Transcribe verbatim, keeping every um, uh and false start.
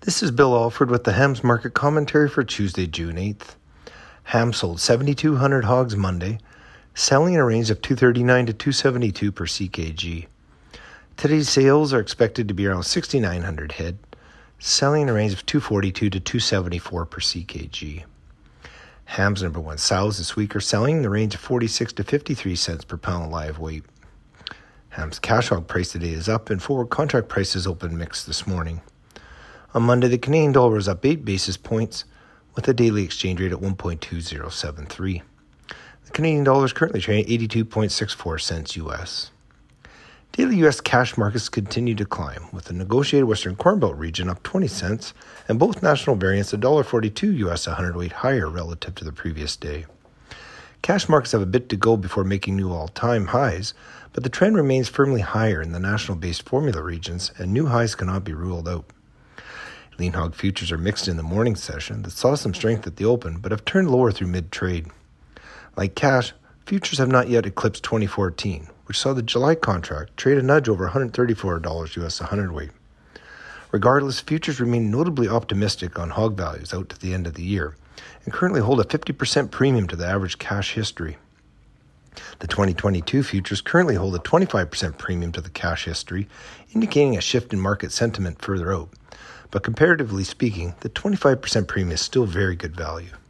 This is Bill Alford with the Hams Market Commentary for Tuesday, June eighth. Ham sold seven thousand two hundred hogs Monday, selling in a range of two thirty-nine to two seventy-two per C K G. Today's sales are expected to be around six thousand nine hundred head, selling in a range of two forty-two to two seventy-four per C K G. Ham's number one sows this week are selling in the range of forty-six to fifty-three cents per pound live weight. Ham's cash hog price today is up and forward contract prices open mixed this morning. On Monday, the Canadian dollar was up eight basis points with a daily exchange rate at one point two zero seven three. The Canadian dollar is currently trading at eighty-two point six four cents U S. Daily U S cash markets continue to climb, with the negotiated Western Corn Belt region up twenty cents and both national variants one dollar forty-two U S a hundredweight higher relative to the previous day. Cash markets have a bit to go before making new all-time highs, but the trend remains firmly higher in the national-based formula regions and new highs cannot be ruled out. Lean hog futures are mixed in the morning session that saw some strength at the open but have turned lower through mid-trade. Like cash, futures have not yet eclipsed twenty fourteen, which saw the July contract trade a nudge over one hundred thirty-four dollars U S a hundredweight. Regardless, futures remain notably optimistic on hog values out to the end of the year and currently hold a fifty percent premium to the average cash history. The twenty twenty-two futures currently hold a twenty-five percent premium to the cash history, indicating a shift in market sentiment further out. But comparatively speaking, the twenty-five percent premium is still very good value.